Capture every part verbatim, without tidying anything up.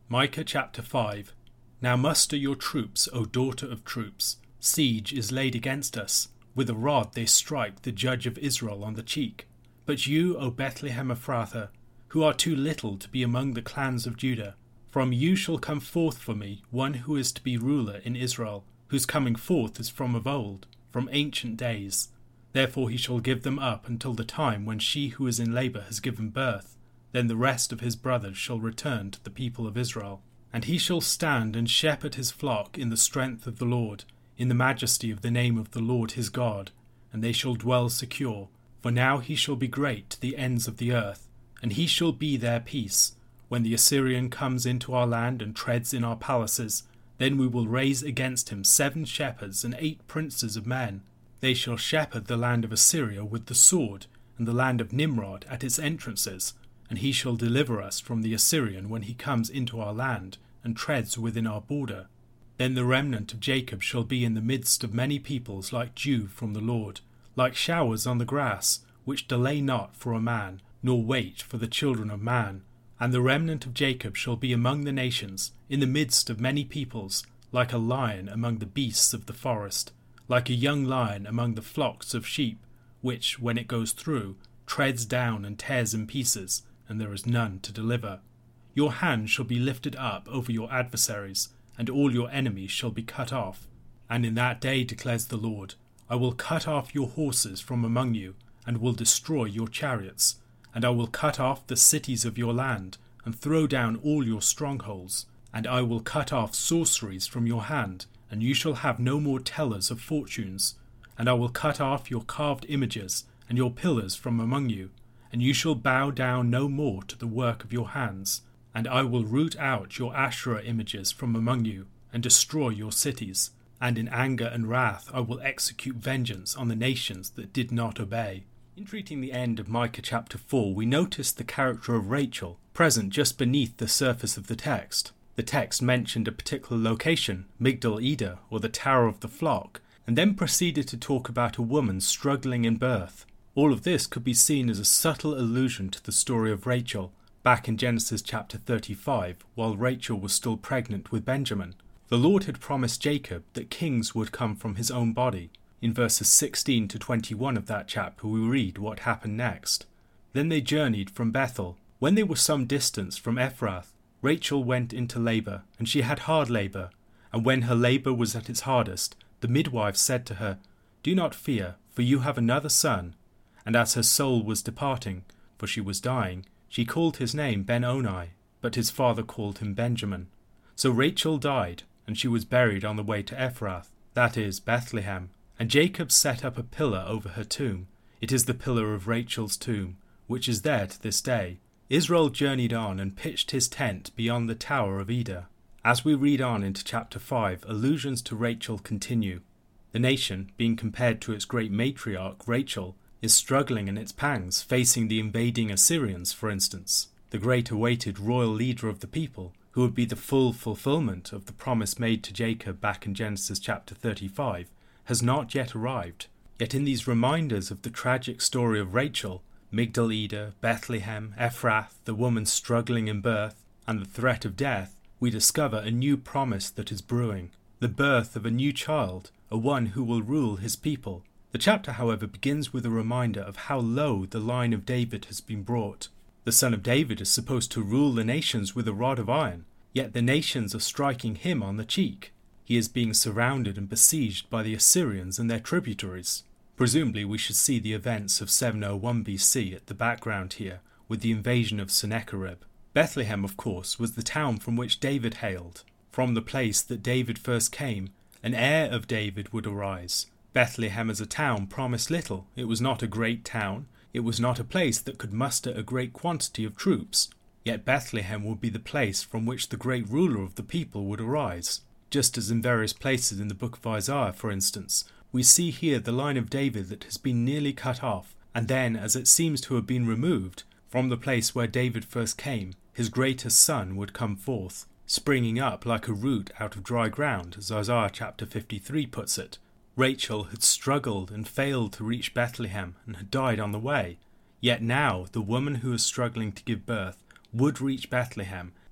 Micah chapter five. Now muster your troops, O daughter of troops. Siege is laid against us. With a rod they strike the judge of Israel on the cheek. But you, O Bethlehem Ephrathah, who are too little to be among the clans of Judah, from you shall come forth for me one who is to be ruler in Israel, whose coming forth is from of old, from ancient days. Therefore he shall give them up until the time when she who is in labour has given birth. Then the rest of his brothers shall return to the people of Israel. And he shall stand and shepherd his flock in the strength of the Lord, in the majesty of the name of the Lord his God, and they shall dwell secure. For now he shall be great to the ends of the earth, and he shall be their peace. When the Assyrian comes into our land and treads in our palaces, then we will raise against him seven shepherds and eight princes of men. They shall shepherd the land of Assyria with the sword, and the land of Nimrod at its entrances, and he shall deliver us from the Assyrian when he comes into our land, and treads within our border. Then the remnant of Jacob shall be in the midst of many peoples like dew from the Lord, like showers on the grass, which delay not for a man, nor wait for the children of man. And the remnant of Jacob shall be among the nations, in the midst of many peoples, like a lion among the beasts of the forest, like a young lion among the flocks of sheep, which, when it goes through, treads down and tears in pieces, and there is none to deliver. Your hand shall be lifted up over your adversaries, and all your enemies shall be cut off. And in that day, declares the Lord, I will cut off your horses from among you, and will destroy your chariots. And I will cut off the cities of your land, and throw down all your strongholds. And I will cut off sorceries from your hand, and you shall have no more tellers of fortunes. And I will cut off your carved images, and your pillars from among you. And you shall bow down no more to the work of your hands. And I will root out your Asherah images from among you, and destroy your cities. And in anger and wrath I will execute vengeance on the nations that did not obey. In treating the end of Micah chapter four, we notice the character of Rachel, present just beneath the surface of the text. The text mentioned a particular location, Migdal Eder, or the Tower of the Flock, and then proceeded to talk about a woman struggling in birth. All of this could be seen as a subtle allusion to the story of Rachel, back in Genesis chapter thirty-five, while Rachel was still pregnant with Benjamin. The Lord had promised Jacob that kings would come from his own body. In verses sixteen to twenty-one of that chapter we read what happened next. Then they journeyed from Bethel. When they were some distance from Ephrath, Rachel went into labour, and she had hard labour. And when her labour was at its hardest, the midwife said to her, Do not fear, for you have another son. And as her soul was departing, for she was dying, she called his name Ben-Oni, but his father called him Benjamin. So Rachel died, and she was buried on the way to Ephrath, that is, Bethlehem. And Jacob set up a pillar over her tomb. It is the pillar of Rachel's tomb, which is there to this day. Israel journeyed on and pitched his tent beyond the Tower of Eder. As we read on into chapter five, allusions to Rachel continue. The nation, being compared to its great matriarch Rachel, is struggling in its pangs, facing the invading Assyrians, for instance. The great awaited royal leader of the people, who would be the full fulfillment of the promise made to Jacob back in Genesis chapter thirty-five, has not yet arrived. Yet in these reminders of the tragic story of Rachel, Migdal Eder, Bethlehem, Ephrath, the woman struggling in birth, and the threat of death, we discover a new promise that is brewing, the birth of a new child, a one who will rule his people. The chapter, however, begins with a reminder of how low the line of David has been brought. The son of David is supposed to rule the nations with a rod of iron, yet the nations are striking him on the cheek. He is being surrounded and besieged by the Assyrians and their tributaries. Presumably we should see the events of seven oh one B C at the background here, with the invasion of Sennacherib. Bethlehem, of course, was the town from which David hailed. From the place that David first came, an heir of David would arise. Bethlehem as a town promised little. It was not a great town. It was not a place that could muster a great quantity of troops. Yet Bethlehem would be the place from which the great ruler of the people would arise. Just as in various places in the book of Isaiah, for instance, we see here the line of David that has been nearly cut off, and then, as it seems to have been removed, from the place where David first came, his greatest son would come forth, springing up like a root out of dry ground, as Isaiah chapter fifty-three puts it. Rachel had struggled and failed to reach Bethlehem and had died on the way. Yet now the woman who was struggling to give birth would reach Bethlehem,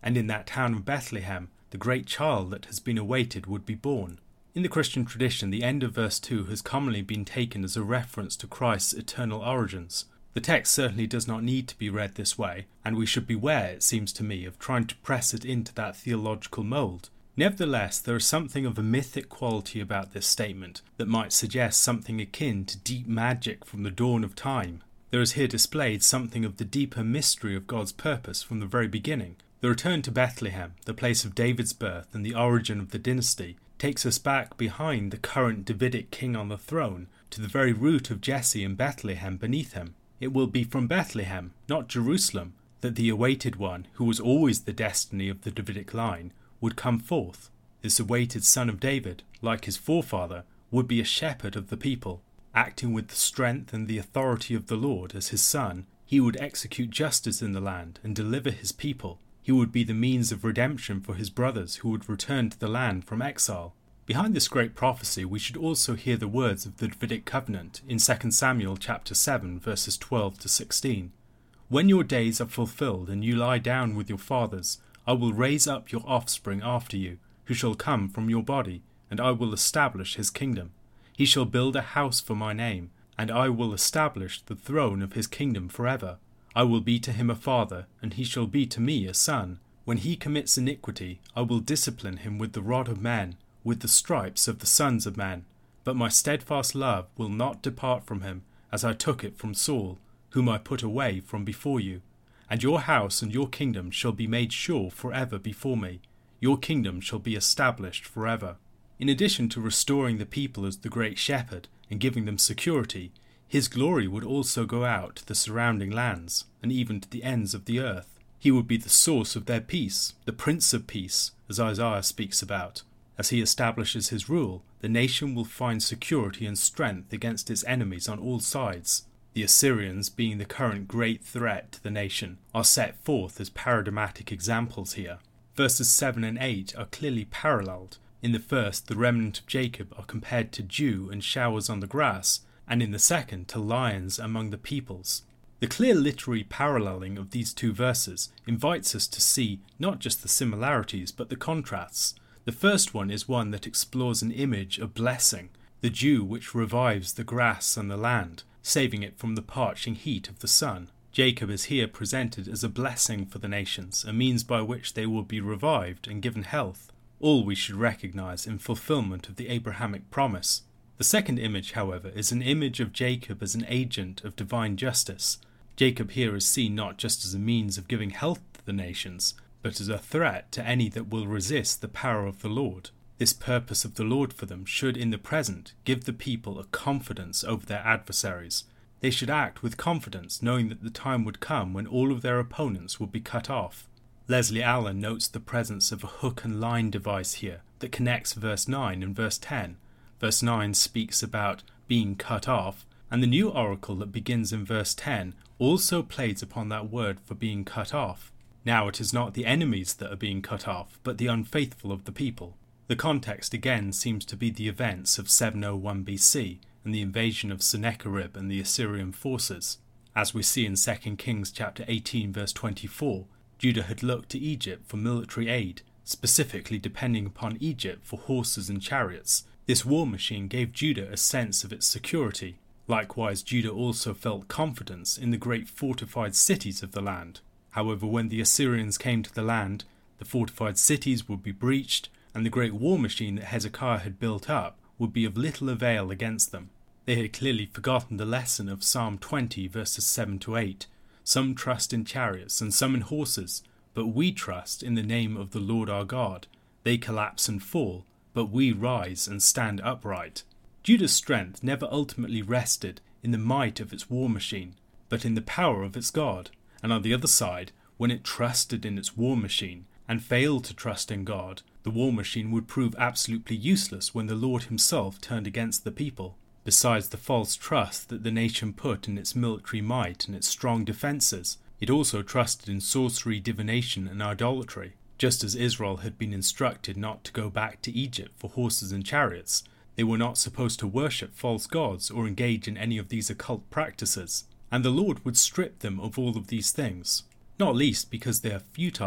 and in that town of Bethlehem the great child that has been awaited would be born. In the Christian tradition, the end of verse two has commonly been taken as a reference to Christ's eternal origins. The text certainly does not need to be read this way, and we should beware, it seems to me, of trying to press it into that theological mould. Nevertheless, there is something of a mythic quality about this statement that might suggest something akin to deep magic from the dawn of time. There is here displayed something of the deeper mystery of God's purpose from the very beginning. The return to Bethlehem, the place of David's birth and the origin of the dynasty, takes us back behind the current Davidic king on the throne to the very root of Jesse and Bethlehem beneath him. It will be from Bethlehem, not Jerusalem, that the awaited one, who was always the destiny of the Davidic line, would come forth. This awaited son of David, like his forefather, would be a shepherd of the people. Acting with the strength and the authority of the Lord as his son, he would execute justice in the land and deliver his people. He would be the means of redemption for his brothers who would return to the land from exile. Behind this great prophecy we should also hear the words of the Davidic covenant in Second Samuel chapter seven verses twelve to sixteen. When your days are fulfilled and you lie down with your fathers, I will raise up your offspring after you, who shall come from your body, and I will establish his kingdom. He shall build a house for my name, and I will establish the throne of his kingdom forever. I will be to him a father, and he shall be to me a son. When he commits iniquity, I will discipline him with the rod of men, with the stripes of the sons of men. But my steadfast love will not depart from him, as I took it from Saul, whom I put away from before you. And your house and your kingdom shall be made sure forever before me. Your kingdom shall be established forever. In addition to restoring the people as the great shepherd and giving them security, his glory would also go out to the surrounding lands, and even to the ends of the earth. He would be the source of their peace, the Prince of Peace, as Isaiah speaks about. As he establishes his rule, the nation will find security and strength against its enemies on all sides. The Assyrians, being the current great threat to the nation, are set forth as paradigmatic examples here. Verses seven and eight are clearly paralleled. In the first, the remnant of Jacob are compared to dew and showers on the grass, and in the second to lions among the peoples. The clear literary paralleling of these two verses invites us to see not just the similarities but the contrasts. The first one is one that explores an image of blessing, the dew which revives the grass and the land, saving it from the parching heat of the sun. Jacob is here presented as a blessing for the nations, a means by which they will be revived and given health, all we should recognize in fulfillment of the Abrahamic promise. The second image, however, is an image of Jacob as an agent of divine justice. Jacob here is seen not just as a means of giving health to the nations, but as a threat to any that will resist the power of the Lord. This purpose of the Lord for them should in the present give the people a confidence over their adversaries. They should act with confidence, knowing that the time would come when all of their opponents would be cut off. Leslie Allen notes the presence of a hook and line device here that connects verse nine and verse ten. Verse nine speaks about being cut off, and the new oracle that begins in verse ten also plays upon that word for being cut off. Now it is not the enemies that are being cut off, but the unfaithful of the people. The context again seems to be the events of seven oh one B C and the invasion of Sennacherib and the Assyrian forces. As we see in Second Kings chapter eighteen verse twenty-four, Judah had looked to Egypt for military aid, specifically depending upon Egypt for horses and chariots. This war machine gave Judah a sense of its security. Likewise, Judah also felt confidence in the great fortified cities of the land. However, when the Assyrians came to the land, the fortified cities would be breached, and the great war machine that Hezekiah had built up would be of little avail against them. They had clearly forgotten the lesson of Psalm twenty verses seven to eight. Some trust in chariots and some in horses, but we trust in the name of the Lord our God. They collapse and fall, but we rise and stand upright. Judah's strength never ultimately rested in the might of its war machine, but in the power of its God. And on the other side, when it trusted in its war machine and failed to trust in God, the war machine would prove absolutely useless when the Lord himself turned against the people. Besides the false trust that the nation put in its military might and its strong defences, it also trusted in sorcery, divination and idolatry. Just as Israel had been instructed not to go back to Egypt for horses and chariots, they were not supposed to worship false gods or engage in any of these occult practices, and the Lord would strip them of all of these things, not least because they are futile,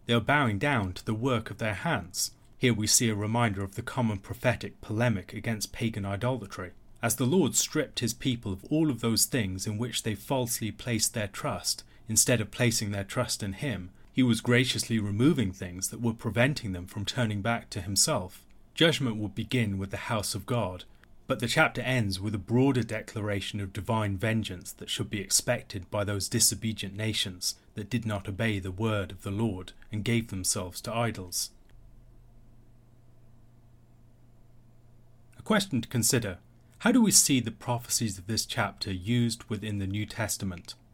They are bowing down to the work of their hands. Here we see a reminder of the common prophetic polemic against pagan idolatry. As the Lord stripped his people of all of those things in which they falsely placed their trust, instead of placing their trust in him, he was graciously removing things that were preventing them from turning back to himself. Judgment will begin with the house of God, but the chapter ends with a broader declaration of divine vengeance that should be expected by those disobedient nations that did not obey the word of the Lord and gave themselves to idols. A question to consider: how do we see the prophecies of this chapter used within the New Testament?